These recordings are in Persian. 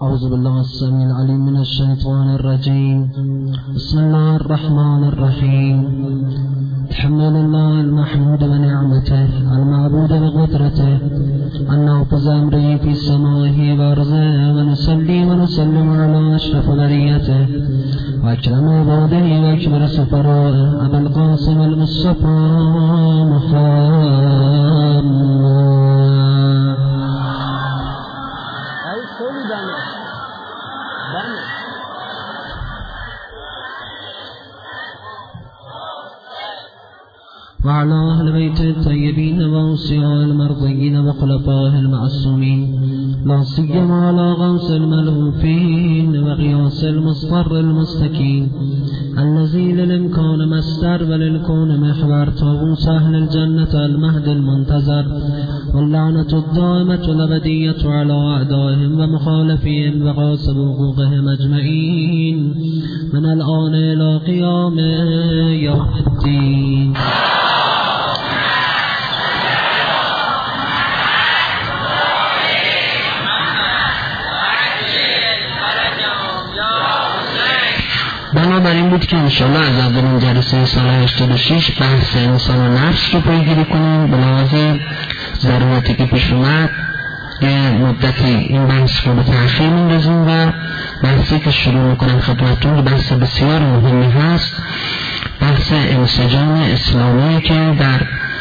أعوذ بالله السميع العليم من الشيطان الرجيم. بسم الله الرحمن الرحيم. الحمد لله المحمود بنعمته المعبود بقدرته النافذ أمره في سمائه وأرضه ونصلي ونسلم على أشرف بريته وأكرم عباده وأكبر سفرائه أبا القاسم المصطفى محمد. وعلى أهل بيت الطيبين وأوصياء المرضيين وخلفائه المعصومين لا سيما على غوث الملهوفين وغياث المصفر المستكين الذي للإمكان مصدر وللكون محور طاووس أهل الجنة المهد المنتظر واللعنة الدائمة الأبدية على أعدائهم ومخالفين وغاصب حقوقهم أجمعين من الآن إلى قيام يوم الدين. بنابراین بود که انشاءالله از اولین جلسه سال 86 بحث انسان و نفس رو پیگیری کنیم. به لحاظ ضرورتی که پیش اومد یه مدتی این بحث رو به تأخیر میندازیم و بحثی که شروع میکنم خدمتتون بحث بسیار مهمی هست، بحث انسجام اسلامی که در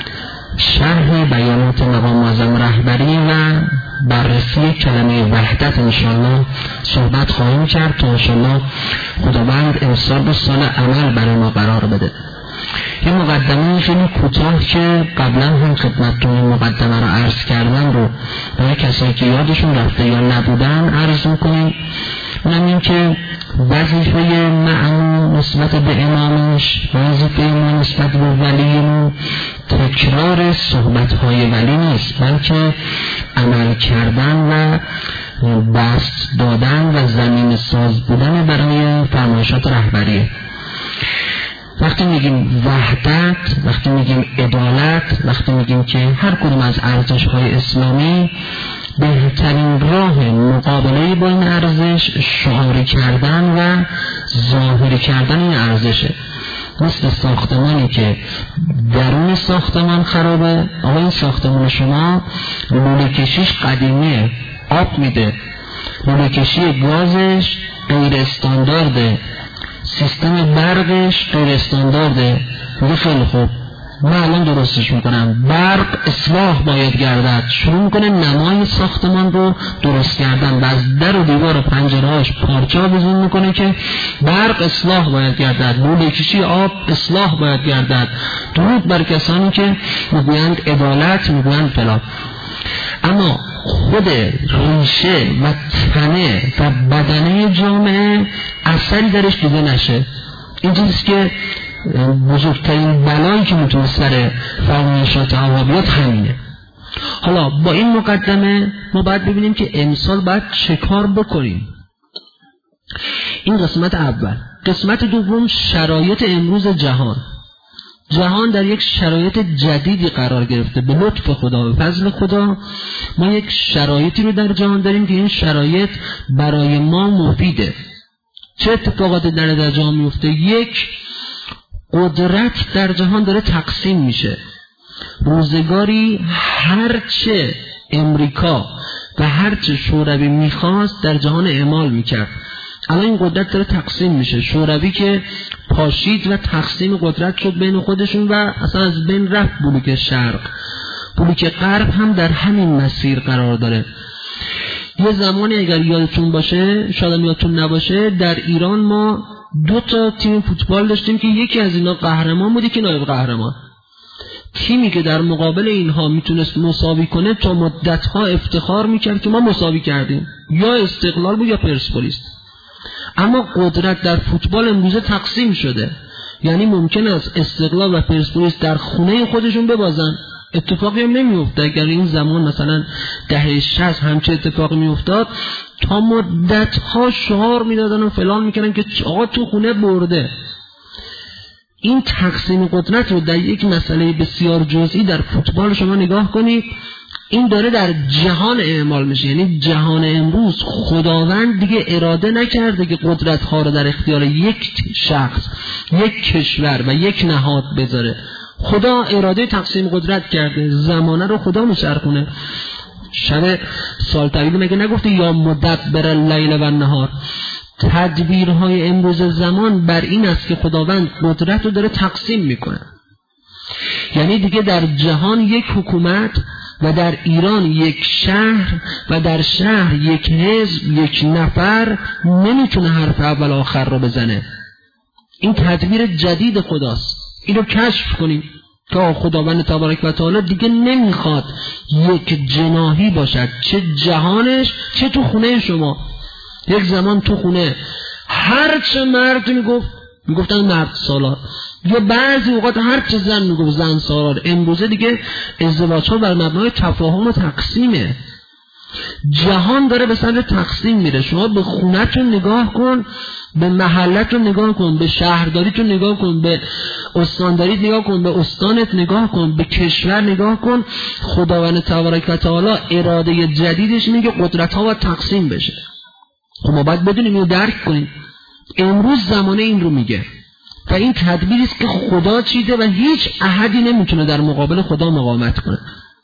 شرح بیانات مقام معظم رهبری و بررسی کلمه وحدت انشاءالله صحبت خواهیم کرد تا انشاءالله خداوند امسال به سال عمل برای ما قرار بده. یه مقدمه خیلی کوتاه که قبلا هم خدمتتون این مقدمه رو عرض کردم رو برای کسایی که یادشون رفته یا نبودن عرض میکنیم. اونم این که وظیفه مأمون نسبت به امامش، وظیفه ما نسبت به ولیمون تکرار صحبت‌های ولی نیست، بلکه عمل کردن و بست دادن و زمین ساز بودن برای فرمایشات رهبریه. وقتی میگیم وحدت، وقتی میگیم عدالت، وقتی میگیم که هر کدوم از ارزش‌های اسلامی بهترین راه مقابله با این ارزش شعاری کردن و ظاهری کردن این ارزشه. مثل ساختمانی که درون ساختمان خرابه، آقا این ساختمان شما لوله کشیش قدیمیه، آب میده، لوله کشی گازش غیر استاندارده، سیستم برقش غیر استاندارده. میگه خیلی خوب من الان درستش میکنم، برق اصلاح باید گردد، شروع میکنه نمای ساختمان رو درست کردن و از در و دیوار و پنجرهاش پارچه بزن میکنه که برق اصلاح باید گردد، لوله کشی آب اصلاح باید گردد. درود بر کسانی که میگویند عدالت، میگویند فلان، اما خود ریشه و تنه و بدنه جامعه اثری درش دیده نشه. این چیزی که بزرگترین بلایی که میتونه سر فرمایشات وهابیات همینه. حالا با این مقدمه ما باید ببینیم که امسال باید چه کار بکنیم. این قسمت اول. قسمت دوم شرایط امروز جهان در یک شرایط جدیدی قرار گرفته. به لطف خدا و فضل خدا ما یک شرایطی رو در جهان داریم که این شرایط برای ما مفیده. چه اتفاقاتی در جهان میفته؟ یک، قدرت در جهان داره تقسیم میشه. روزگاری هرچه امریکا و هرچه شوروی میخواست در جهان اعمال میکرد. الان این قدرت داره تقسیم میشه. شوروی که پاشید و تقسیم قدرت شد بین خودشون و اصلا از بین رفت بلوک شرق. بلوک غرب هم در همین مسیر قرار داره. یه زمانی اگر یادتون باشه، شاید یادتون نباشه، در ایران ما 2 تیم فوتبال داشتیم که یکی از اینا قهرمان بود، یکی نایب قهرمان. تیمی که در مقابل اینها میتونست مساوی کنه تا مدت‌ها افتخار میکرد که ما مساوی کردیم، یا استقلال بود یا پرسپولیس. اما قدرت در فوتبال امروزه تقسیم شده، یعنی ممکن است استقلال و پرسپولیس در خونه خودشون ببازن، اتفاقی هم نمیفته. اگر این زمان مثلا دهه 60 همچه اتفاقی میافتاد تا مدت‌ها شعار میدادن و فلان میکردن که آقا تو خونه برده. این تقسیم قدرت رو در یک مسئله بسیار جزئی در فوتبال شما نگاه کنید، این داره در جهان اعمال میشه. یعنی جهان امروز خداوند دیگه اراده نکرده که قدرت ها رو در اختیار یک شخص، یک کشور و یک نهاد بذاره. خدا اراده تقسیم قدرت کرده، زمانه رو خدا میچرخونه. شب سال طویل مگه نگفته یا مدبر اللیل و النهار؟ تدبیرهای امروز زمان بر این است که خداوند قدرت رو داره تقسیم میکنه. یعنی دیگه در جهان یک حکومت و در ایران یک شهر و در شهر یک حزب، یک نفر نمیتونه حرف اول آخر رو بزنه. این تدبیر جدید خداست. اینو کشف کنیم که خداوند تبارک و تعالی دیگه نمیخواد یک جناحی باشد، چه جهانش چه تو خونه شما. یک زمان تو خونه هر چه مرد میگفتن مرد سالار، یا بعضی اوقات هر چه زن میگفت زن سالار. امروزه دیگه ازدواج ها بر مبنای تفاهم و تقسیمه. جهان داره به سمت تقسیم میره. شما به خونه‌تون نگاه کن، به محلتون نگاه کن، به شهرداریتون نگاه کن، به استانداریت نگاه کن، به استانت نگاه کن، به کشور نگاه کن. خداوند تبارک و تعالی اراده جدیدش اینه که قدرت ها باید تقسیم بشه. خب ما باید بدونیم اینو درک کنیم. امروز زمانه این رو میگه و این تدبیری است که خدا چیده و هیچ احدی نمیتونه در مقابل خدا مقاومت کنه.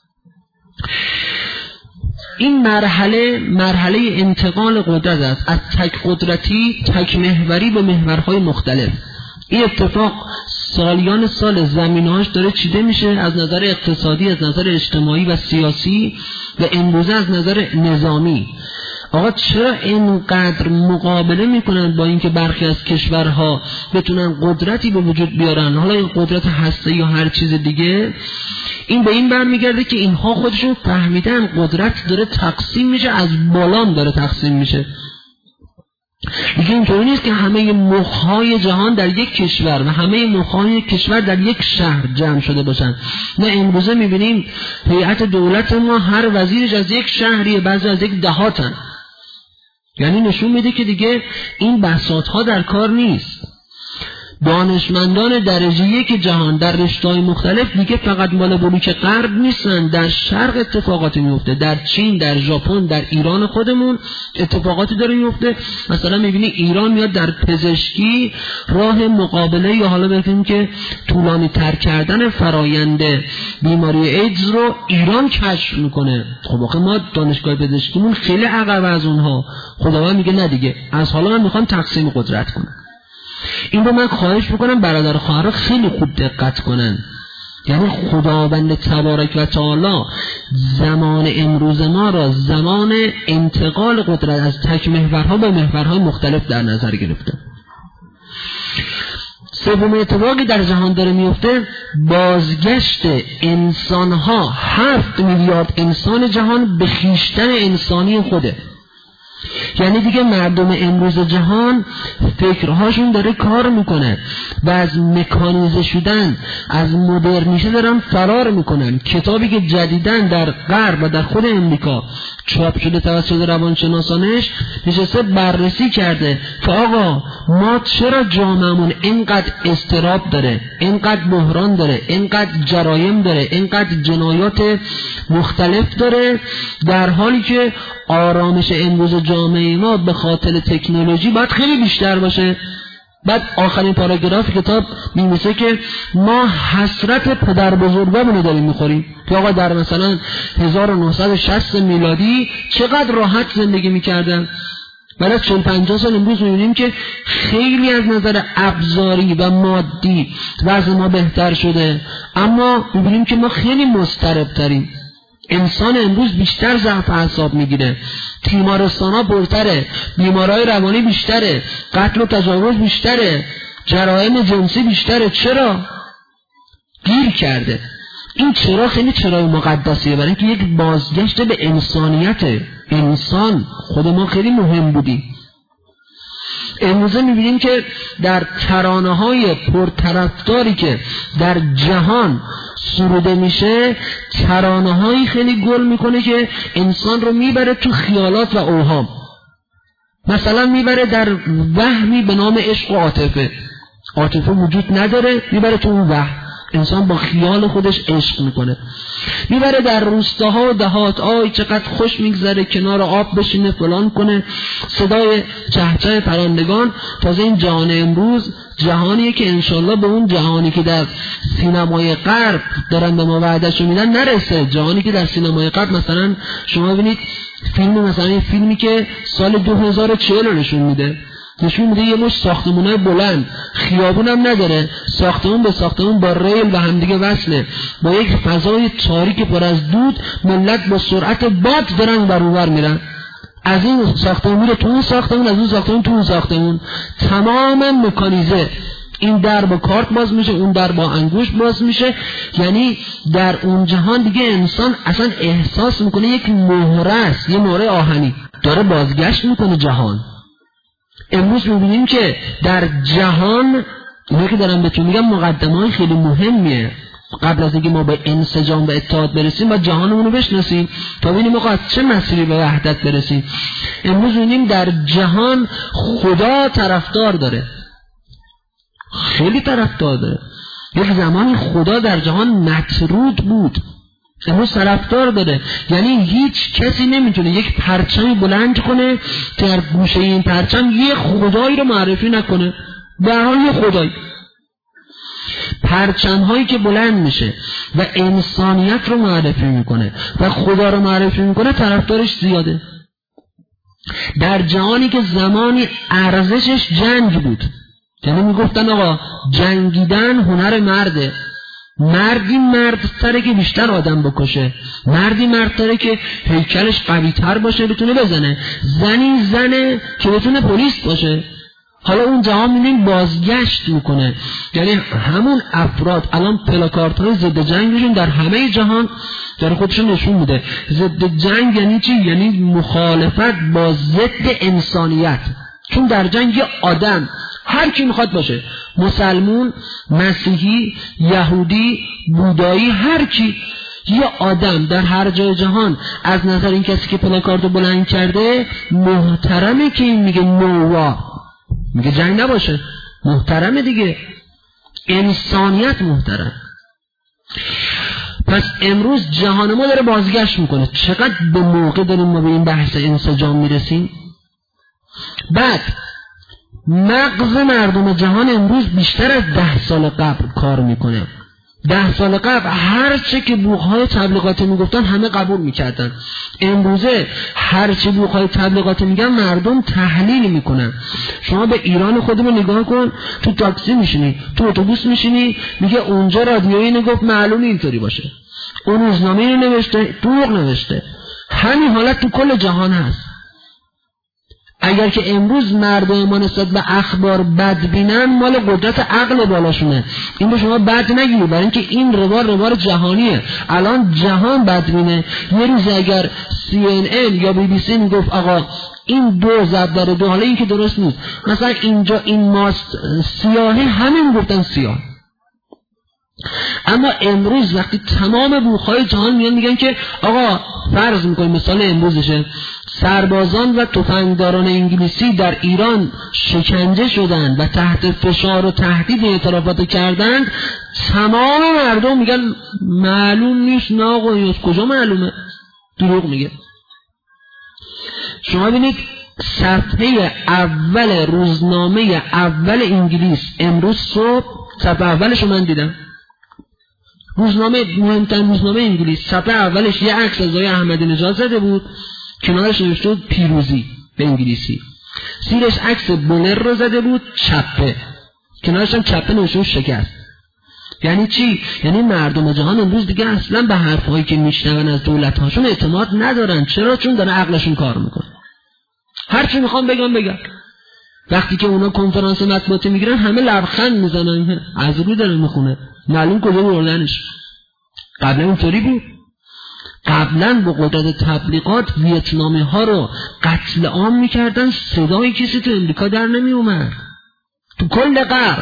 این مرحله انتقال قدرت است، از تک قدرتی تک محوری به محورهای مختلف. این اتفاق سالیان سال زمینهاش داره چیده میشه، از نظر اقتصادی، از نظر اجتماعی و سیاسی و امروزه از نظر نظامی. آقا چرا اینقدر مقابله میکنن با اینکه برخی از کشورها بتونن قدرتی به وجود بیارن، حالا این قدرت هسته یا هر چیز دیگه؟ این به این برمیگرده که اینها خودشون فهمیدن قدرت داره تقسیم میشه، از بالام داره تقسیم میشه. دیگه اینطوری نیست که همه مخهای جهان در یک کشور و همه مخهای کشور در یک شهر جمع شده باشن. نه، امروزه میبینیم هیئت دولت ما هر وزیرش از یک شهریه، بعضی از یک دهاتن. یعنی نشون میده که دیگه این بساطها در کار نیست. دانشمندان درجه یک جهان در رشته‌های مختلف دیگه فقط مال بلوک غرب نیستن، در شرق اتفاقاتی میفته، در چین، در ژاپن، در ایران خودمون اتفاقاتی داره میفته. مثلا میبینی ایران میاد در پزشکی راه مقابله، یا حالا بگیم که طولانی تر کردن فرایند بیماری ایدز رو ایران کشف میکنه. خب آخه ما دانشگاه پزشکیمون خیلی عقب از اونها. خداوند میگه نه دیگه، از حالا من میخوام تقسیم قدرت کنم. این رو من خواهش میکنم برادر و خواهرها خیلی خوب دقت کنن. یعنی خداوند تبارک و تعالی زمان امروز ما را زمان انتقال قدرت از تک محورها به محورهای مختلف در نظر گرفته. سوم اتفاقی در جهان داره میفته، بازگشت انسانها، 7 میلیارد انسان جهان به خویشتن انسانی خوده. یعنی دیگه مردم امروز جهان فکرهاشون داره کار میکنه و از مکانیزه شدن، از مدرنیته دارن فرار میکنن. کتابی که جدیدن در غرب و در خود امریکا چاپ شده توسط روانشناسانش نشسته بررسی کرده که آقا ما چرا جامعهمون اینقدر اضطراب داره، اینقدر بحران داره، اینقدر جرایم داره، اینقدر جنایات مختلف داره، در حالی که آرامش امروز جامعه ما به خاطر تکنولوژی باید خیلی بیشتر باشه. بعد آخرین پاراگراف کتاب می‌نویسه که ما حسرت پدر بزرگامونو داریم می‌خوریم که آقا در مثلا 1960 میلادی چقدر راحت زندگی می‌کردن. بعد از 40-50 سال امروز می‌بینیم که خیلی از نظر ابزاری و مادی وضع ما بهتر شده، اما می‌بینیم که ما خیلی مضطرب‌تریم. انسان امروز بیشتر ضعف اعصاب میگیره، تیمارستانا پرتره، بیمارای روانی بیشتره، قتل و تجاوز بیشتره، جرایم جنسی بیشتره. چرا؟ گیر کرده. این چرا خیلی چرای مقدسیه، برای اینکه یک بازگشت به انسانیت انسان. خود ما خیلی مهم بودیم. امروزه میبینیم که در ترانه‌های پرطرفداری که در جهان سروده میشه، ترانه‌هایی خیلی گل میکنه که انسان رو میبره تو خیالات و اوهام. مثلا میبره در وهمی به نام عشق و عاطفه. عاطفه وجود نداره، میبره تو اون وهم. انسان با خیال خودش عشق میکنه، میبره در روستاها و دهات، آی چقدر خوش میگذره کنار آب بشینه فلان کنه، صدای چهچه پرندگان. تازه این جهان امروز جهانیه که انشالله به اون جهانی که در سینمای غرب دارن به ما وعدهشو میدن نرسه. جهانی که در سینمای غرب مثلا شما ببینید فیلم، مثلا این فیلمی که سال 2040 نشون میده یه مش ساختمونای بلند، خیابون هم نداره، ساختمون به ساختمون با ریل و همدیگه وصله، با یک فضای تاریک پر از دود، ملت با سرعت باد دارن بر اونور میرن، از این ساختمون میره تو اون ساختمون، از اون ساختمون تو اون ساختمون، تماما مکانیزه. این در با کارت باز میشه، اون در با انگوش باز میشه. یعنی در اون جهان دیگه انسان اصلا احساس میکنه یک مهره است، یه مهره آهنی داره بازگشت میکنه جهان. امروز میبینیم که در جهان، اینا که دارم بهتون میگم مقدمه‌های خیلی مهمیه. قبل از اینکه ما به انسجام و اتحاد برسیم باید جهانمون رو بشناسیم تا ببینیم ما از چه مسیری به وحدت برسیم. امروز میبینیم در جهان خدا طرفدار داره، خیلی طرفدار داره. یک زمانی خدا در جهان مطرود بود، امروز طرفدار داره. یعنی هیچ کسی نمیتونه یک پرچمی بلند کنه در گوشه این پرچم یه خدایی رو معرفی نکنه. به هر حال یه خدایی. پرچم هایی که بلند میشه و انسانیت رو معرفی میکنه و خدا رو معرفی میکنه طرفدارش زیاده. در جهانی که زمانی ارزشش جنگ بود، یعنی میگفتن آقا جنگیدن هنر مرده، مردی مردتره که بیشتر آدم بکشه، مردی مردتره که هیکلش قوی تر باشه بتونه بزنه، زنی زنه که بتونه پلیس باشه. حالا اون جهان میبینیم بازگشت میکنه. یعنی همون افراد الان پلاکارت های ضد جنگشون در همه جهان داره خودشون نشون میده. ضد جنگ یعنی چی؟ یعنی مخالفت با ضد انسانیت. چون در جنگ یه آدم هر کی میخواد باشه، مسلمون، مسیحی، یهودی، بودایی، هر کی، یه آدم در هر جای جهان از نظر این کسی که پلاکاردو بلند کرده محترمه که این میگه نووا، میگه جنگ نباشه، محترمه دیگه، انسانیت محترم. پس امروز جهان ما داره بازگشت میکنه. چقدر به موقع داریم ما به این بحث انسجام میرسیم. بعد مغز مردم جهان امروز بیشتر از 10 سال قبل کار میکنه. 10 سال قبل هرچه که بوقهای تبلیغاتی میگفتن همه قبول میکردن. امروزه هرچه بوقهای تبلیغاتی میگن مردم تحلیل میکنن. شما به ایران خودمون نگاه کن، تو تاکسی میشینی، تو اتوبوس میشینی، میگه اونجا رادیویی نگفت معلومه اینطوری باشه، اون روزنامه‌ای نوشته دروغ نوشته. همین حالت تو کل جهان هست. اگر که امروز مردم ما نسبت به اخبار بد بینن، مال قدرت عقل بالاشونه. این رو شما بد نگیرید، برای اینکه این روار جهانیه. الان جهان بد بینه. یه روز اگر CNN یا BBC میگفت آقا این 2 ضرب در 2، حالا این که درست نیست، مثلا اینجا این ماست سیاهه، همین گفتن سیاه. اما امروز وقتی تمام بوخهای جهان میگن که آقا فرض میکنیم مثال امروزشه، سربازان و تفنگداران انگلیسی در ایران شکنجه شدن و تحت فشار و تهدید اعترافات کردند، تمام مردم میگن معلوم نیست. نه آقا از کجا معلومه؟ دروغ میگه. شما ببینید صفحه اول روزنامه اول انگلیس امروز صبح، صفحه اولش رو من دیدم، روزنامه مهمترین روزنامه انگلیس، صفحه اولش یه عکس از آقای احمدی نژاد زده بود، کنارش نوشته بود پیروزی به انگلیسی، زیرش عکس بولر رو زده بود چپه، کنارش هم چپه نوشته بود شکست. یعنی چی؟ یعنی مردم جهان امروز دیگه اصلا به حرفایی که میشنون از دولت‌هاشون اعتماد ندارن. چرا؟ چون داره عقلشون کار میکنه. هر چی میخوام بگم. وقتی که اونا کنفرانس مطبوعاتی میگیرن همه لبخند میزنن، از رو داره میخونه، معلوم کجا بردنش. قبلا اینطوری بود. قبلا با قدرت تبلیغات ویتنامی ها رو قتل عام میکردن، صدای کسی تو امریکا در نمی اومد، تو کل غرب.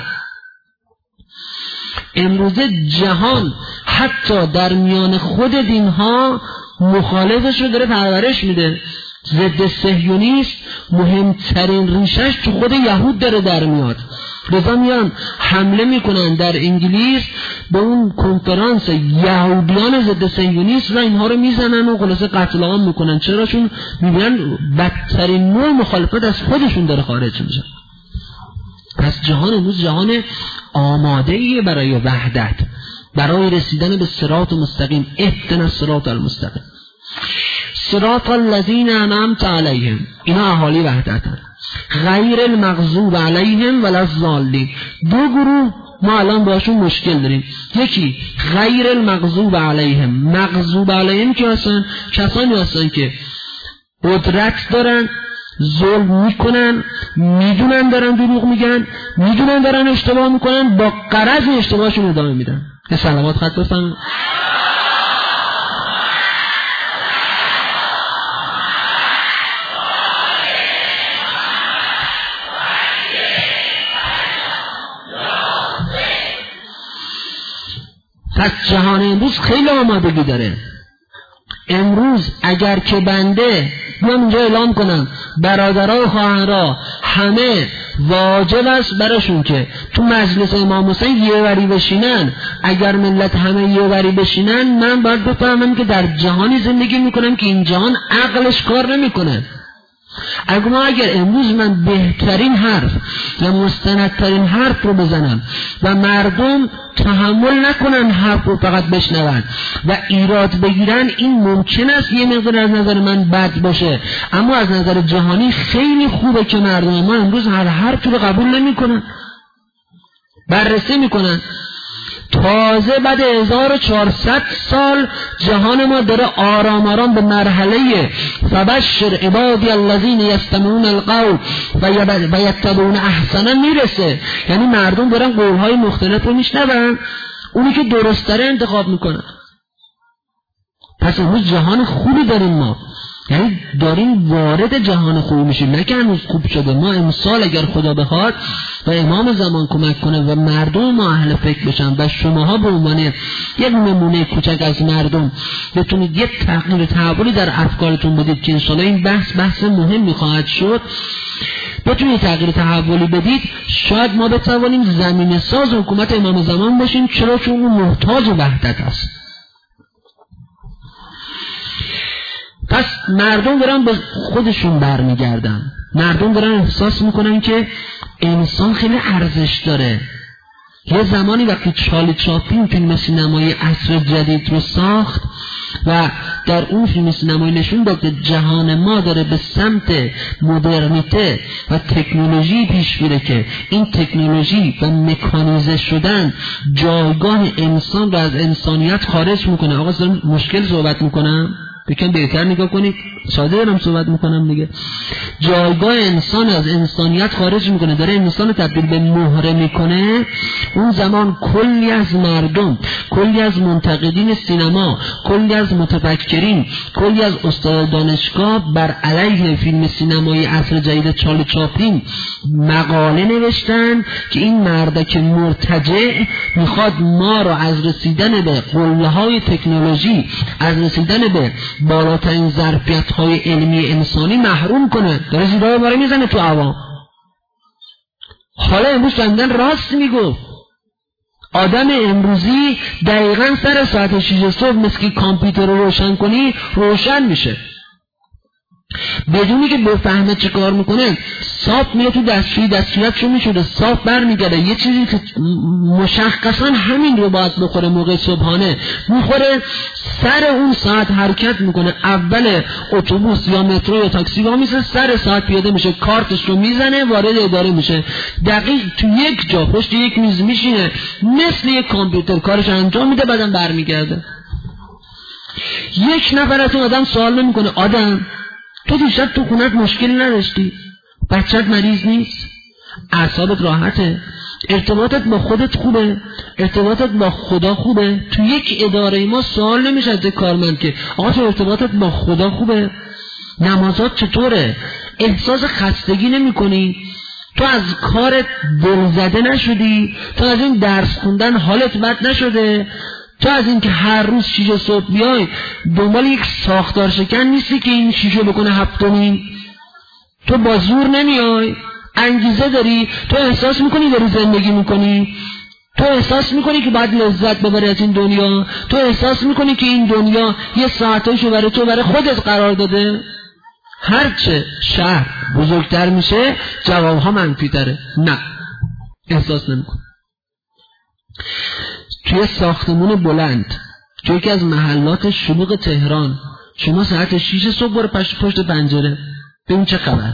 امروزه جهان حتی در میان خود دین ها مخالفش رو داره پرورش میده. ضد صهیونیست مهمترین ریشش تو خود یهود داره در میاد. لذا میان حمله میکنن در انگلیس به اون کنفرانس یهودیان ضد صهیونیست و اینها رو میزنن و خلاصه قتل عام میکنن. چرا؟ چون میبینن بدترین نوع مخالفت از خودشون داره خارج میشه. پس جهان امروز جهان آماده‌ایه برای وحدت، برای رسیدن به صراط مستقیم. اهدنا الصراط المستقیم صراط الذین انعمت علیهم، اینا اهالی وحدتن. غیر المغضوب علیهم ولا الضالین. دو گروه ما الان باشون مشکل داریم. یکی غیر المغضوب علیهم، مغضوب علیهم که هستن کسانی هستن که قدرت دارن، ظلم میکنن، میدونن دارن دروغ میگن، میدونن دارن اشتباه میکنن، با غرض اشتباهشون ادامه میدن. یه صلوات خط بفرمایید. پس جهان امروز خیلی آمادگی داره. امروز اگر که بنده بیام اینجا اعلام کنم برادرها و خواهرها همه واجب است براشون که تو مجلس امام حسین یه وری بشینن، اگر ملت همه یه وری بشینن، من باید بفهمم که در جهانی زندگی میکنم که این جهان عقلش کار نمیکنه. اگر امروز من بهترین حرف و مستندترین حرف رو بزنم و مردم تحمل نکنن حرف رو فقط بشنون و ایراد بگیرن، این ممکن است یه مقدار از نظر من بد باشه، اما از نظر جهانی خیلی خوبه که مردم ما امروز هر حرفی رو قبول نمیکنن، بررسی میکنن. تازه بعد 1400 سال جهان ما داره آرام آرام به مرحله فبشر عبادی الذین یستمعون القول و یتبعون احسنه میرسه. یعنی مردم دارن قولهای مختلف رو میشنون، اونی که درست داره انتخاب میکنن. پس امروز جهان خوبی داریم ما، یعنی داریم وارد جهان خوبی میشیم، نه که هنوز خوب شده. ما امسال اگر خدا بخواد و امام زمان کمک کنه و مردم ما اهل فکر بشن و شماها به عنوان یک نمونه کوچک از مردم بتونید یک تغییر تحولی در افکارتون بدید که انشاءالله این بحث مهم خواهد شد، بتونید تغییر تحولی بدید، شاید ما بتوانیم زمینه ساز حکومت امام زمان باشیم. چرا؟ چون اون محتاج وحدت است. پس مردم دارن به خودشون برمیگردن، مردم دارن احساس میکنن که انسان خیلی ارزش داره. یه زمانی وقتی چارلی چاپلین فیلم سینمایی عصر جدید رو ساخت و در اون فیلم سینمایی نشون داد که جهان ما داره به سمت مدرنیته و تکنولوژی پیش میره که این تکنولوژی و مکانیزه شدن جایگاه انسان رو از انسانیت خارج میکنه. آقا دارم مشکل صحبت میکنم، بکن بهتر نگاه کنید، ساده دارم صحبت میکنم دیگه. جایگاه انسان از انسانیت خارج میکنه، داره انسان تبدیل به مهره میکنه. اون زمان کلی از مردم، کلی از منتقدین سینما، کلی از متفکرین، کلی از استاد دانشگاه بر علیه فیلم سینمایی عصر جدید چارلی چاپلین مقاله نوشتن که این مردک مرتجع میخواد ما رو از رسیدن به قله‌های تکنولوژی، از رسیدن به بالاترین ظرفیت‌های علمی انسانی محروم کنه. داره زیرای باره میزنه تو عوام. حالا امروز فهمیدن راست میگفت. آدم امروزی دقیقاً سر ساعت 6 صبح مثل که کامپیوتر رو روشن کنی روشن میشه، بدونی که بفهمه چه کار میکنه. صاف میره تو دستشویت چون میشده صاف برمیگرده. یه چیزی که مشخصا همین رو باید بخوره موقع صبحانه میخوره، سر اون ساعت حرکت میکنه. اول اتوبوس یا مترو یا تاکسی وا میشه، سر ساعت پیاده میشه، کارتش رو میزنه، وارد اداره میشه، دقیق تو یک جا پشت یک میز میشینه، مثل یک کامپیوتر کارش انجام میده، بعدم برمیگرده. یک نفر از اون آدم سوال نمیکنه آدم تو دیشب تو خونت مشکلی نداشتی؟ بچت مریض نیست؟ اعصابت راحته؟ ارتباطت با خودت خوبه؟ ارتباطت با خدا خوبه؟ تو یک اداره ما سوال نمیشه از کارمند که آقا تو ارتباطت با خدا خوبه؟ نمازات چطوره؟ احساس خستگی نمی کنی؟ تو از کارت دلزده نشدی؟ تو از این درس خوندن حالت بد نشده؟ تو از این که هر روز 6 صبح بیای دنبال یک ساختار شکن نیستی که این 6 بکنه 7. تو با زور نمیای، انگیزه داری، تو احساس میکنی داری زندگی میکنی، تو احساس میکنی که باید لذت ببری از این دنیا، تو احساس میکنی که این دنیا یه ساعتایشو برای تو برای خودت قرار داده. هرچه شهر بزرگتر میشه جوابها منفی تره. نه، احساس نمیکن. توی ساختمون بلند، توی یکی از محلات شلوغ تهران، شما ساعت 6 صبح برو پشت پنجره ببین چه خبر.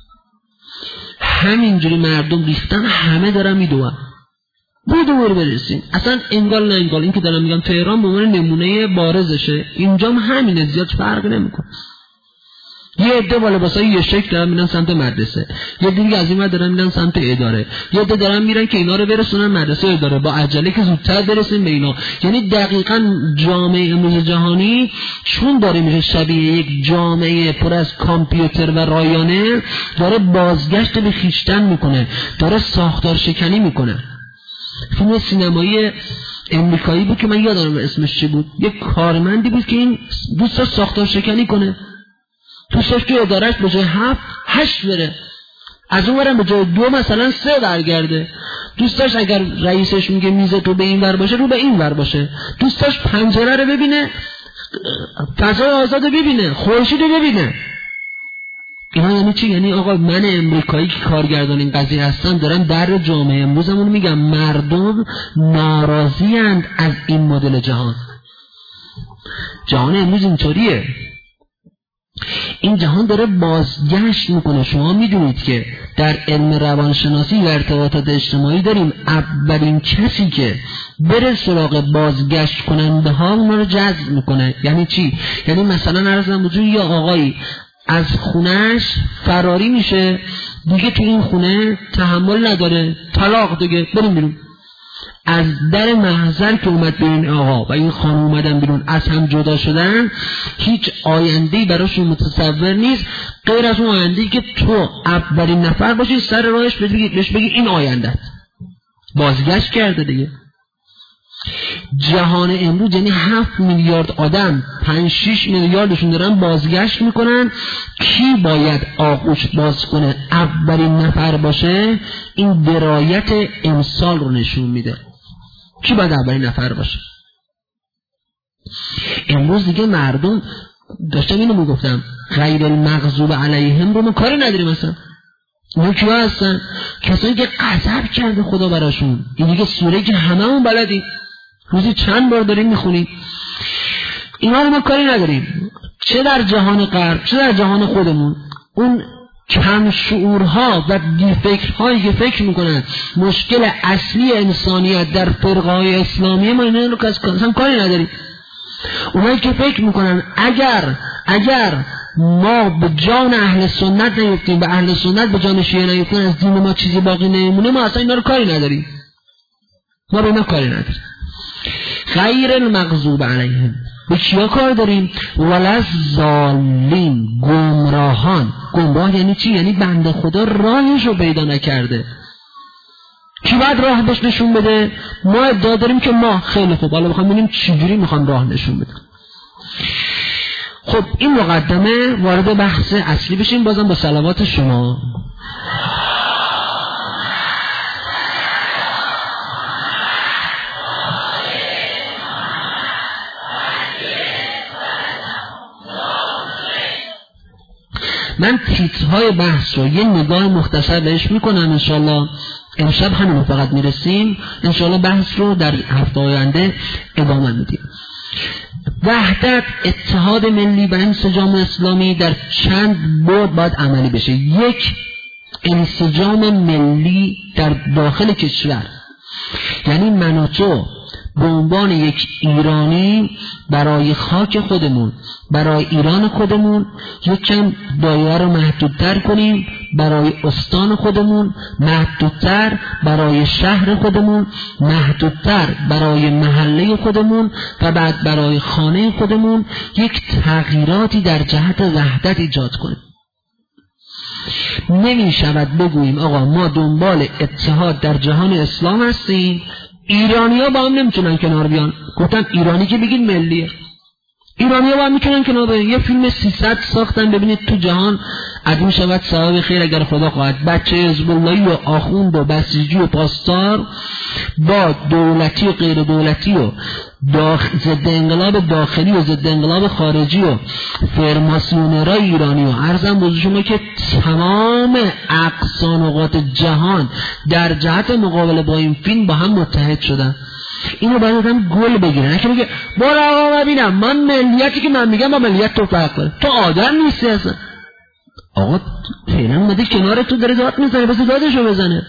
همینجوری مردم ریختن، همه دارن میدوئن. دور برسیم. اصلا انگال نه انگال. این که دارم میگم تهران به عنوان نمونه بارزشه، اینجا همینه، زیاد فرق نمیکنه. یه عده با لباسای یه شکل دارن میرن سمت مدرسه، یه دیگه از این ور دارن میرن سمت اداره، یه عده دارن میرن که اینا رو برسونن مدرسه اداره با عجله که زودتر برسیم به اینا. یعنی دقیقاً جامعه امروز جهانی چون داره میشه شبیه یک جامعه پر از کامپیوتر و رایانه، داره بازگشت به خویشتن میکنه، داره ساختار شکنی میکنه. فیلم سینمایی امریکایی بود که من یادم اسمش چی بود، یک کارمندی بود که این دوست داشت ساختار شکنی کنه، دوست داشت که ادارهش به جای 7 8 بره، از اون ورم به جای 2 مثلا 3 برگرده. دوست داشت اگر رئیسش میگه میز تو به این ور باشه رو به این ور باشه، دوست داشت پنجره رو ببینه، فضای آزاد رو ببینه، خورشید رو ببینه. اینا یعنی چی؟ یعنی آقا من امریکایی که کارگردان این قضیه هستم دارم در جامعه امروزمون میگم مردم ناراضی اند از این مدل جهان. جهان امروز اینطوریه، این جهان داره بازگشت میکنه. شما میدونید که در علم روانشناسی و ارتباطات اجتماعی داریم اولین کسی که بره سراغ بازگشت کننده ها اونا رو جذب میکنه. یعنی چی؟ یعنی مثلا عرضم بزرگ یا آقایی از خونهش فراری میشه، دیگه تو این خونه تحمل نداره، طلاق دیگه، بریم بیرون. از در محضر که اومد بیرون آقا و این خانم اومدن بیرون، از هم جدا شدن، هیچ آینده‌ای براشون متصور نیست غیر از اون آینده‌ای که تو اولین نفر باشی سر راهش بهش بگی این آینده است. بازگشت کرده دیگه. جهان امروز یعنی 7 میلیارد آدم 5-6 میلیاردشون دارن بازگشت میکنن. کی باید آغوش باز کنه اولین نفر باشه؟ این درایت امسال رو نشون میده. کی باید اولین نفر باشه؟ امروز دیگه مردم، داشتم اینو میگفتم، غیر المغضوب علیهم رو ما کاری نداریم. مثلا اینا کیا هستن؟ کسایی که غضب کرده خدا براشون. این دیگه سوره که هممون بلدیم، روزی چند بار داریم میخونیم. اینا رو ما کاری نداریم، چه در جهان غرب چه در جهان خودمون. اون کم شعورها و بی‌فکرهایی که فکر میکنن مشکل اصلی انسانیت در فرقه‌های اسلامی ما، اینا رو اصلا کاری نداریم. اونایی که فکر میکنن اگر ما به جان اهل سنت نیفتیم و اهل سنت به جان شیعه نیفتن از دین ما چیزی باقی نمیمونه، ما اصلا اینا رو کاری نداریم. ما به اینا کاری نداریم. غیر المغضوب علیهم، به کیا کار داریم؟ ولضالین، گمراهان. گمراه یعنی چی؟ یعنی بنده خدا راهش رو پیدا نکرده. کی باید راه بهش نشون بده؟ ما ادعا داریم که ما. خیلی خوب، حالا بخوام ببینیم چجوری میخوام راه نشون بدم. خب این مقدمه، وارد بحث اصلی بشیم. بازم با صلوات شما. من تیترهای بحث رو یه نگاه مختصر بهش میکنم انشالله. امشب همین فقط میرسیم، انشالله بحث رو در هفته آینده ادامه میدیم. وحدت، اتحاد ملی و انسجام اسلامی در چند بعد باید عملی بشه. یک، انسجام ملی در داخل کشور، یعنی من و تو به عنوان یک ایرانی برای خاک خودمون، برای ایران خودمون یکم دایره رو محدودتر کنیم، برای استان خودمون محدودتر، برای شهر خودمون محدودتر، برای محله خودمون و بعد برای خانه خودمون یک تغییراتی در جهت وحدت ایجاد کنیم. نمی شود بگوییم آقا ما دنبال اتحاد در جهان اسلام هستیم، ایرانی‌ها با هم نمیتونن کنار بیان. گفتم ایرانی که بگید ملیه، ایرانی‌ها با هم میتونن کنار بیان. یه فیلم 300 ساختن ببینید تو جهان عدو شود ثواب خیر اگر خدا خواهد. بچه حزب اللهی و آخوند و بسیجی و پاسدار با دولتی و غیر دولتی و ضد انقلاب داخلی و ضد انقلاب خارجی و فرماسیونرای ایرانی و عرضم بزرگ شما که تمام اقصا نقاط جهان در جهت مقابله با این فیلم با هم متحد شدن. اینو باید آدم گل بگیره، نه که بگه برو آقا ببینم من ملیتی که من میگم با ملیت تو فرق کنه، تو آدم نیستی اصلا. آقا فعلا اومده کنار تو داره داد میزنه، بس دادشو بزنه.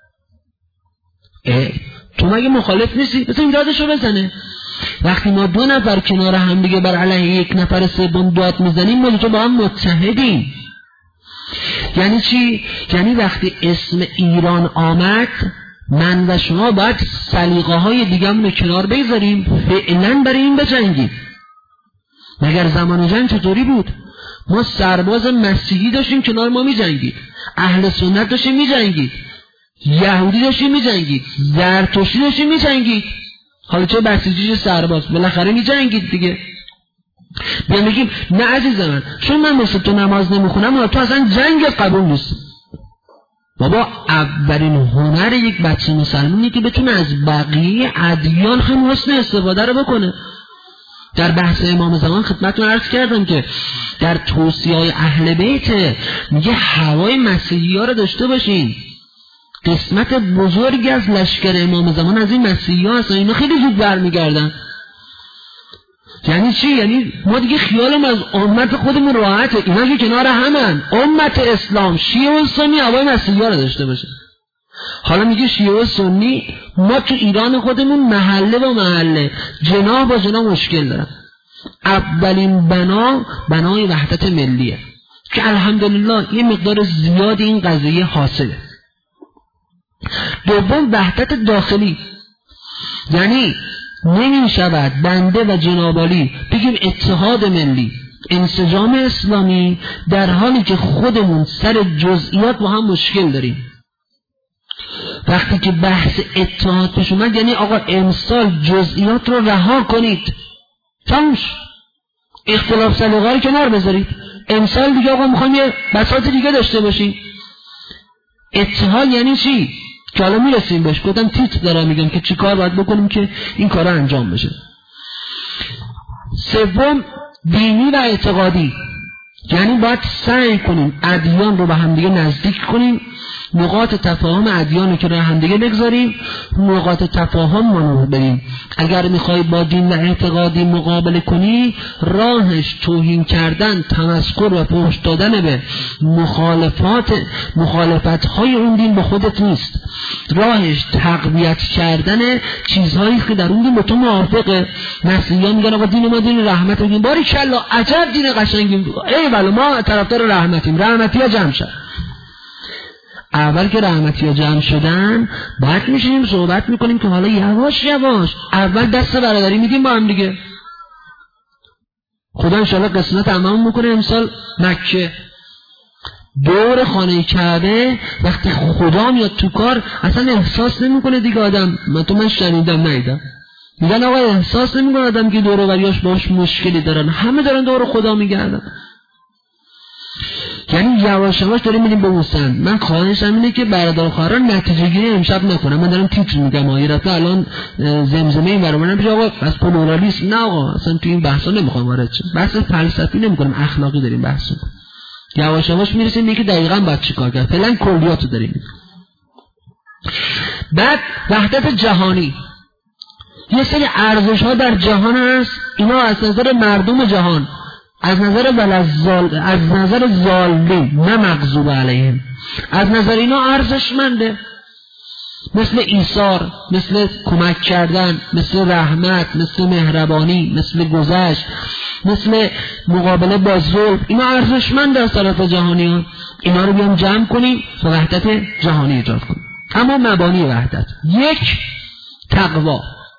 تو مگه مخالف نیستی؟ بس این دادشو بزنه. وقتی ما دو نفر کنار هم دیگه بر علیه یک نفر سوم داد میزنیم ما تو با هم متحدیم. یعنی چی؟ یعنی وقتی اسم ایران آمد من و شما باید سلیقه های دیگه همونو کنار بگذاریم، فعلا برای این بجنگیم. مگر زمان جنگ چطوری بود؟ ما سرباز مسیحی داشتیم کنار ما می جنگید، اهل سنت داشتیم می جنگید، یهودی داشتیم می جنگید، زرتشتی داشتیم می جنگید. حالا چه بسیجی چه سرباز بالاخره می جنگید دیگه. بیان بگیم نه عزیز من چون من مثل تو نماز نمیخونم تو اصلا جنگ قبول نیست. بابا اولین هنر یک بچه مسلمانی که بتونه از بقیه ادیان هم حسن استفاده رو بکنه. در بحث امام زمان خدمتتون عرض کردم که در توصیه‌های اهل بیت میگه هوای مسیحی ها رو داشته باشین. قسمت بزرگی از لشکر امام زمان از این مسیحی ها هستن، اینا خیلی زود برمیگردن. یعنی چی؟ یعنی ما دیگه خیالم از امت خودمون راحته، اینا که کنار همن. امت اسلام شیعه و سنی هوای مسیحی ها رو داشته باشه. حالا میگه شیعه و سنی ما تو ایران خودمون محله با محله جناح با جناح مشکل دارن. اولین بنای وحدت ملیه که الحمدلله یه مقدار زیاد این قضیه حاصله. دوم وحدت داخلی، یعنی نمی شود بنده و جنابالی بگیم اتحاد ملی انسجام اسلامی در حالی که خودمون سر جزئیات با هم مشکل داریم. وقتی که بحث اتحاد پیش اومد یعنی آقا امسال جزئیات رو رها کنید، تموش، اختلاف سلیقه رو کنار بذارید، امسال دیگه آقا میخوایم یه بساط دیگه داشته باشیم. اتحاد یعنی چی؟ که حالا میرسیم بهش، گفتم تیتر دارم میگم که چی کار باید بکنیم که این کار انجام بشه. سوم دینی و اعتقادی، یعنی باید سعی کنیم ادیان رو به همدیگه نزدیک کنیم، نقاط تفاهم ادیان رو که رو همدیگه بگذاریم، نقاط تفاهم منو بریم. اگر میخوای با دین و اعتقادی مقابله کنی راهش توهین کردن، تمسخر و فحش دادن به مخالفت های اون دین به خودت نیست، راهش تقویت کردن چیزهایی که در اون دین به تو موافقه. مسیحی‌ها میگن آقا دین ما دین رحمت، میگن باریکلا عجب دین قشنگی، ای بله ما طرفدار رحمتیم، رحمتی‌ها جمع شد. اول که رحمتی‌ها جمع شدن بعد میشینیم صحبت میکنیم که حالا یواش یواش اول دست برادری میدیم با هم دیگه. خدا انشالله قسمت تمام میکنه امسال مکه دور خانه کعبه وقتی خدا میاد تو کار اصلا احساس نمیکنه دیگه آدم. من شنیدم ندیدم میگن آقا احساس نمیکنه آدم که دور و بریاش باش مشکلی دارن، همه دارن دور خدا میگردن. یعنی یواش یواش داریم میریم به موسن. من خواهشم اینه که برادر خواهران نتیجه گیری امشب نکنم. من دارم تیتر میگم آیرته الان زمزمه این برامون پیش آقا از پلورالیسم، نه آقا اصلا تو این بحثا نمیخوام وارد شم، بحث فلسفی نمیکنم، اخلاقی داریم بحث میکنیم. یواش یواش میرسیم میگه دقیقاً باید چیکار کرد. فعلا کلیاتو داریم. بعد وحدت جهانی، یه سری ارزش ها در جهان هست، اینا از نظر مردم جهان، از نظر ظالمین نه مغضوب علیهم، از نظر اینا ارزشمنده، مثل ایثار، مثل کمک کردن، مثل رحمت، مثل مهربانی، مثل گذشت، مثل مقابله با ظلم. اینا ارزشمنده از طرف جهانیان. اینا رو بیام جمع کنیم و وحدت جهانی ایجاد کنیم. اما مبانی وحدت، یک تقوا.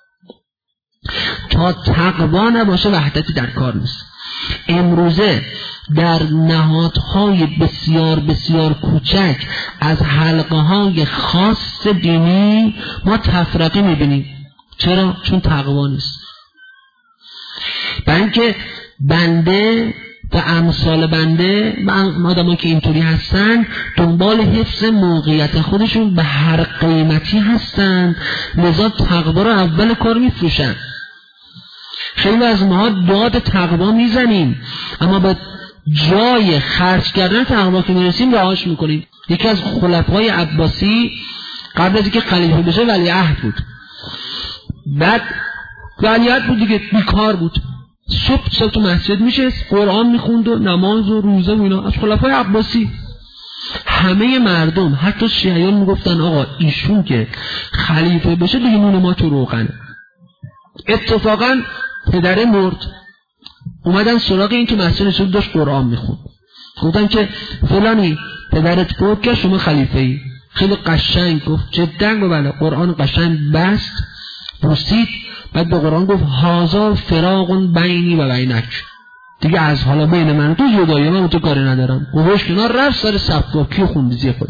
تا تقوا نباشه وحدتی در کار نیست. امروزه در نهادهای بسیار بسیار کوچک از حلقه های خاص دینی ما تفرقه میبینیم. چرا؟ چون تقوا نیست. برای اینکه بنده و امثال بنده و آدمایی که اینطوری هستن دنبال حفظ موقعیت خودشون به هر قیمتی هستن، لذا تقوا رو اول کار میفروشن. خیلی از ماها داد تقوا میزنیم اما به جای خرج کردن تقوا که میرسیم رهاش میکنیم. یکی از خلفای عباسی قبل از اینکه خلیفه بشه ولیعهد بود. بعد ولیعهد بود دیگه، بیکار بود، صبح تو مسجد میشه قرآن میخوند و نماز و روزه و اینا. از خلفای عباسی همه مردم حتی شیعیان میگفتن آقا ایشون که خلیفه بشه دیگه نون ما تو روغنه. اتفاقا پدره مرد، اومدن سراغ این که مسجد نشد داشت قرآن میخوند، گفتن که فلانی پدرت فوت کرد شما خلیفه ای. خیلی قشنگ گفت جدا گفت بله. قرآن قشنگ بست بوسید، بعد به قرآن گفت هازا فراق بینی و بینک، دیگه از حالا بین من و تو جدایی، من تو کاری ندارم. گوش کنار رفت سر صفاکی خوندیزی خوده.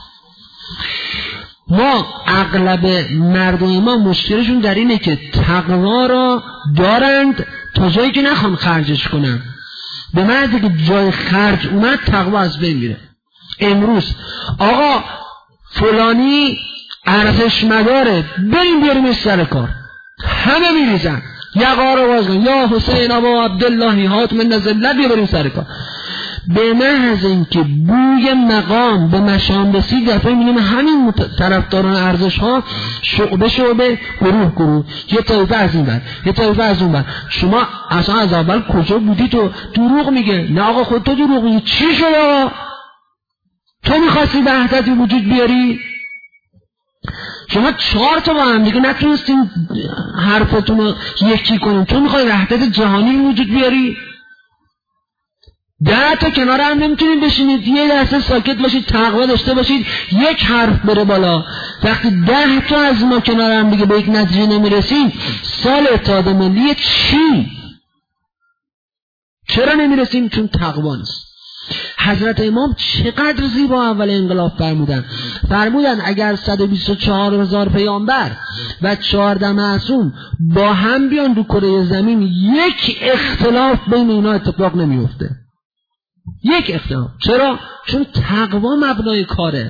ما اغلب مردم ما مشکلشون در اینه که تقوا را دارند تا جایی که نخوان خرجش کنن، به معنی که جای خرج اومد تقوا از بین میره. امروز آقا فلانی ارزش مداره، بریم بیاریم سر کار، همه میریزن یقا رو باز کن، یا حسین ابا عبدالله حاتم النزله، بیاریم سر کار. به محض اینکه بوی مقام به مشام رسید دفعه می‌بینیم همین طرفداران ارزش ها شعبه گروه یه طایفه از این بر یه طایفه از اون بر. شما اصلا از اول کجا بودی؟ تو دروغ میگه. نه آقا خود تو دروغ میگی. چی شد آقا؟ تو میخواستی وحدتی وجود بیاری؟ شما 4 تا با هم دیگه نتونستین حرفتون رو یکی کنین، تو میخوای وحدت جهانی وجود بیاری؟ 10 تا کنار هم نمیتونید بشینید، یه لحظه ساکت باشید، تقوا داشته باشید، یک حرف بره بالا. وقتی 10 تا از ما کنار هم دیگه به یک نتیجه نمیرسیم، سال اتحاد ملی چی؟ چرا نمیرسیم؟ چون تقوا نیست. حضرت امام چقدر زیبا اول انقلاب فرمودن اگر 124,000 پیامبر و 14 معصوم با هم بیان رو کره زمین، یک اختلاف بین اینا اتفاق نمیفته. یک اختلاف. چرا؟ چون تقوا مبنای کاره،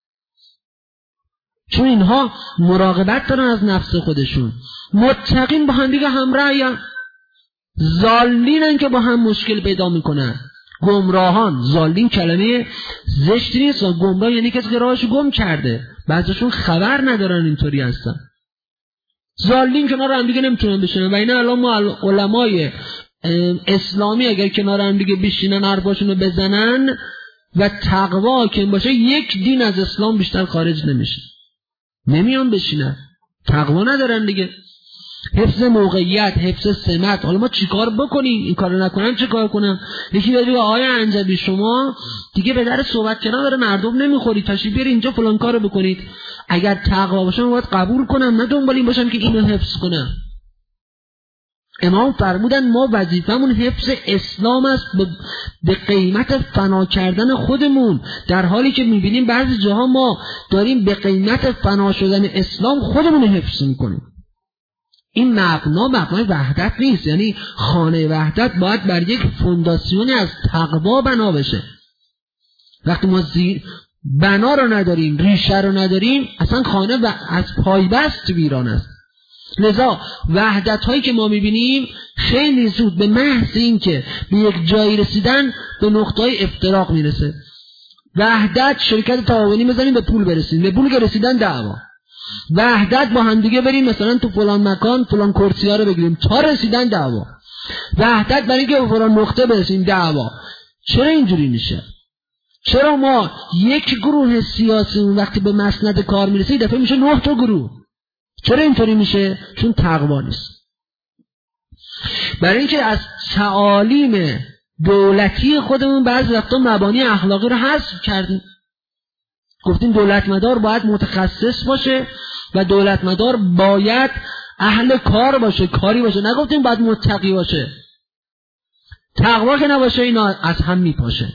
چون اینها مراقبت دارن از نفس خودشون. متقین با هم دیگه همراهن، ضالینن که با هم مشکل پیدا میکنن. گمراهان، ضالین کلمه زشتی نیست، گمراه یعنی کسی که راهش گم کرده، بعضیشون خبر ندارن اینطوری هستن. ضالین کنار هم دیگه نمیتونن بشینن و اینا الان ما علمای اسلامی اگر کنار هم دیگه بشینن حرفاشون رو بزنن و تقوا که باشه، یک دین از اسلام بیشتر خارج نمیشه. نمیان بشینن، تقوا ندارن دیگه. حفظ موقعیت، حفظ سمت. حالا ما چیکار بکنیم؟ این کارو نکنم چیکار کنم؟ یکی بگه آیا انجبی شما دیگه به در صحبت کردن داره مردم نمیخورید، تشریف بیارید اینجا فلان کارو بکنید. اگر تقوا باشه باید قبول کنم، نه دنبال این باشم که اینو حفظ کنم. امام فرمودن ما وظیفمون حفظ اسلام است به قیمت فنا کردن خودمون، در حالی که میبینیم بعضی جاها ما داریم به قیمت فنا شدن اسلام خودمون حفظ میکنیم. این مبنای وحدت نیست. یعنی خانه وحدت باید بر یک فونداسیونی از تقوا بنا بشه. وقتی ما بنا رو نداریم، ریشه رو نداریم، اصلا خانه از پایبست ویران است. لذا وحدت هایی که ما میبینیم خیلی زود به محض این که به یک جایی رسیدن به نقطه افتراق میرسه. وحدت شرکت تعاونی بزنیم به پول برسیم، به پول که رسیدن دعوا. وحدت با هم دیگه بریم مثلا تو فلان مکان فلان کرسی ها رو بگیریم تا رسیدن دعوا. وحدت برای اینکه به فلان نقطه برسیم دعوا. چرا اینجوری میشه؟ چرا ما یک گروه سیاسی وقتی به مسند کار میرسه دفعه میشه 9 تا گروه؟ چرا اینطوری میشه؟ چون تقوا نیست. برای اینکه از تعالیم دولتی خودمون بعضی وقتا مبانی اخلاقی رو حذف کردیم. گفتیم دولتمدار باید متخصص باشه و دولتمدار باید اهل کار باشه، کاری باشه. نگفتیم باید متقی باشه. تقوا که نباشه اینا از هم میپاشه.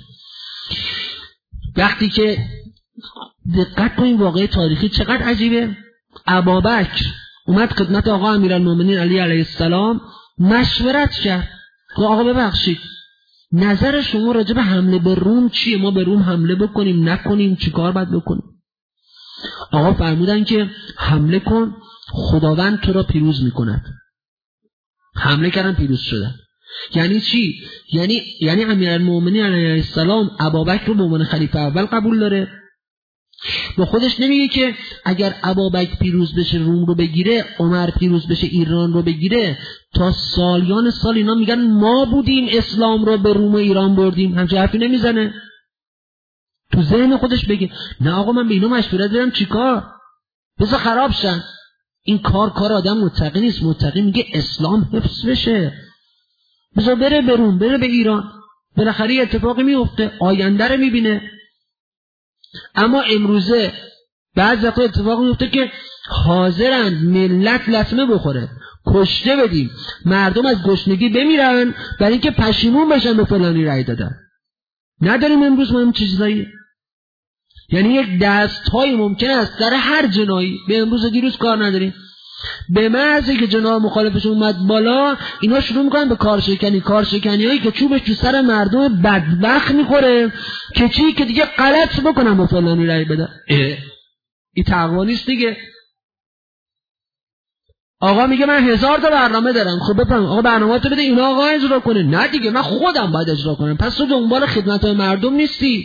وقتی که دقت کنیم واقعه تاریخی چقدر عجیبه. ابابکر اومد خدمت آقا امیرالمومنین علی علیه السلام مشورت کرد. آقا ببخشید نظر شما راجع به حمله به روم چیه؟ ما به روم حمله بکنیم نکنیم؟ چیکار باید بکنیم؟ آقا فرمودن که حمله کن، خداوند تو را پیروز میکند. حمله کردن، پیروز شدن. یعنی چی؟ یعنی امیرالمومنین علیه السلام ابابکر رو به عنوان خلیفه اول قبول داره. با خودش نمیگه که اگر ابابکر پیروز بشه روم رو بگیره، عمر پیروز بشه ایران رو بگیره، تا سالیان سال اینا میگن ما بودیم اسلام رو به روم و ایران بردیم. همچه حرفی نمیزنه. تو ذهن خودش بگه نه آقا من به اینا مشورت دارم چیکار؟ بذار خراب شن. این کار آدم متقی نیست. متقی میگه اسلام حفظ بشه، بذار بره به روم، بره به ایران، بالاخره اتفاقی میفته، آینده رو میبینه. اما امروزه بعضی وقتا اتفاق میفته که حاضرن ملت لطمه بخوره، کشته بدیم، مردم از گشنگی بمیرن برای اینکه پشیمون بشن به فلانی رأی دادن. نداریم امروز ما این چیزایی. یعنی یک دست‌های ممکن است در هر جنایی. به امروز و دیروز کار نداریم. به محض که جناح مخالفش اومد بالا، اینا شروع میکنن به کارشکنیایی که چوبش تو سر مردم بدبخت میخوره که چی؟ که دیگه غلط بکنن با فلانی رأی بدن. این تقوا نیست دیگه. آقا میگه من 1000 تا برنامه دارم. خب بفهم آقا برنامه تو بده اینا آقا اجرا کنه. نه دیگه من خودم باید اجرا کنم. پس تو دنبال خدمت‌های مردم نیستی.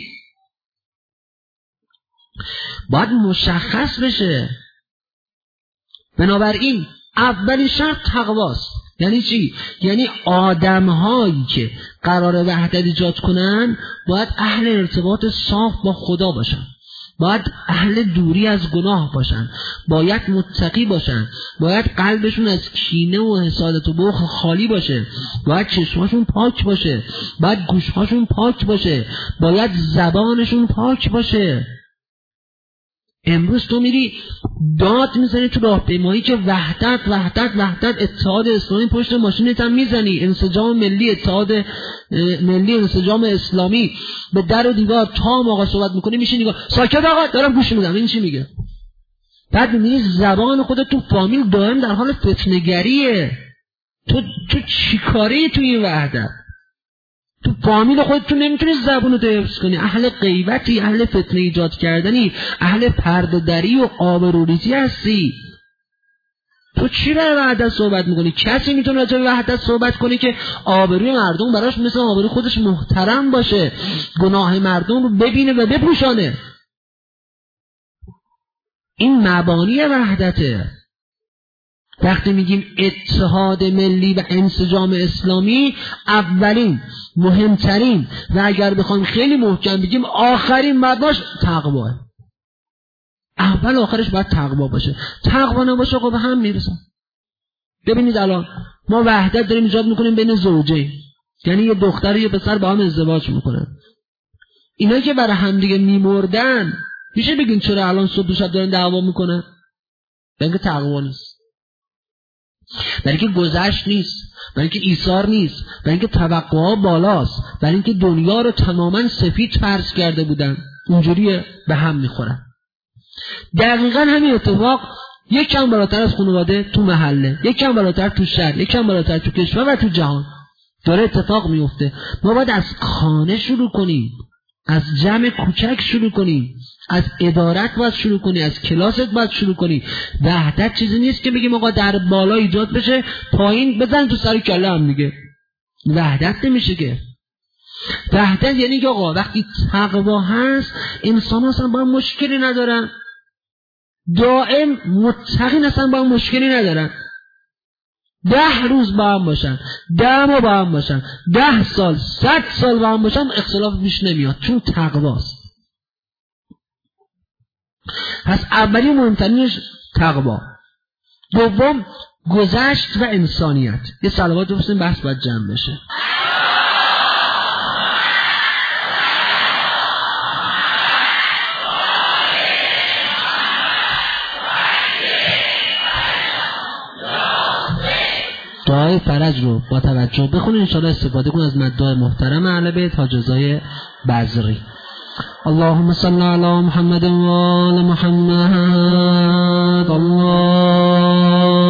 باید مشخص بشه. بنابراین اولین شرط تقواست. یعنی چی؟ یعنی آدم‌هایی که قرار وحدت ایجاد کنن باید اهل ارتباط صاف با خدا باشن، باید اهل دوری از گناه باشن، باید متقی باشن، باید قلبشون از کینه و حسادت و بخل خالی باشه، باید چشماشون پاک باشه، باید گوشهاشون پاک باشه، باید زبانشون پاک باشه. امروز تو میری داد میزنی تو راهپیمایی که وحدت اتحاد اسلامی پشت ماشینت هم میزنی، انسجام ملی، اتحاد ملی، انسجام اسلامی، به در و دیوار تا موقع صحبت میکنی میشه نگاه ساکت آقا دارم گوش میدم این چی میگه. بعد میبینی زبان خودت تو فامیل دائم در حال فتنه‌گریه. تو چیکاری تو این وحدت؟ تو فامیل خودت تو نمیتونی زبونت حفظ کنی. اهل غیبتی، اهل فتنه ایجاد کردنی، اهل پرده دری و آبروریزی هستی. تو چی برای وحدت صحبت میکنی؟ کسی میتونه راجع به وحدت صحبت کنی که آبروی مردم براش مثل آبروی خودش محترم باشه، گناه مردم رو ببینه و بپوشانه. این مبانی وحدته. وقتی میگیم اتحاد ملی و انسجام اسلامی، اولین، مهمترین و اگر بخوایم خیلی محکم بگیم آخرین مبناش تقواه. اول آخرش باید تقوا باشه. تقوا نباشه خب به هم میرسن. ببینید الان ما وحدت داریم ایجاد میکنیم بین زوجین، یعنی یه دختر و یه پسر با هم ازدواج میکنن. اینا که برای هم دیگه میمردن، میشه بگین چرا الان صبح و شب دارن دعوا میکنن؟ برای اینکه تقوا نیست، برای اینکه گذشت نیست، برای اینکه ایثار نیست، برای اینکه توقعها بالاست، برای اینکه دنیا رو تماما سفید فرض کرده بودن. اینجوریه به هم میخورن. دقیقاً همین اتفاق یک کم بالاتر از خانواده تو محله، یک کم بالاتر تو شهر، یک کم بالاتر تو کشور و تو جهان داره اتفاق میفته. ما باید از خانه شروع کنیم، از جمع کوچک شروع کنیم، از ادارت باید شروع کنی، از کلاست باید شروع کنی. وحدت چیزی نیست که بگیم آقا در بالا ایجاد بشه پایین بزن تو سر کله هم دیگه. وحدت نمیشه که. وحدت یعنی که آقا وقتی تقوا هست انسان اصلا با هم مشکلی ندارن، دائم متقین اصلا با هم مشکلی ندارن. 10 روز با هم باشن، 10 ماه با هم باشن، 10 سال 100 سال با هم باشن اختلاف پیش نمیاد، چون تقواست. پس اولی مهمترینش تقوا، دوم گذشت و انسانیت. یه صلوات بفرستیم بحث باید جمع بشه. دعای فرج رو با توجه بخونید انشاءالله استفاده کن از مدعای محترم اهل بیت حاج رضای بزری. اللهم صل علی محمد و آل محمد. الله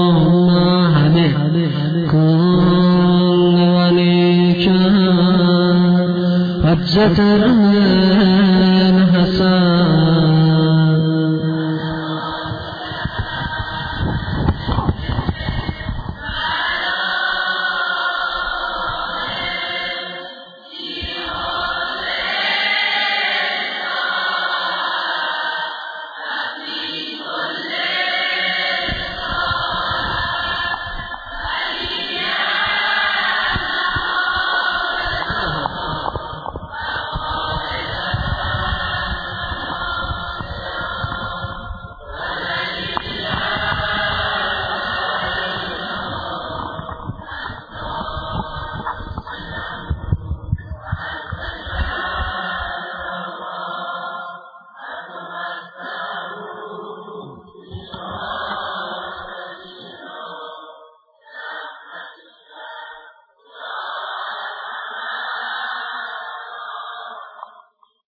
خطر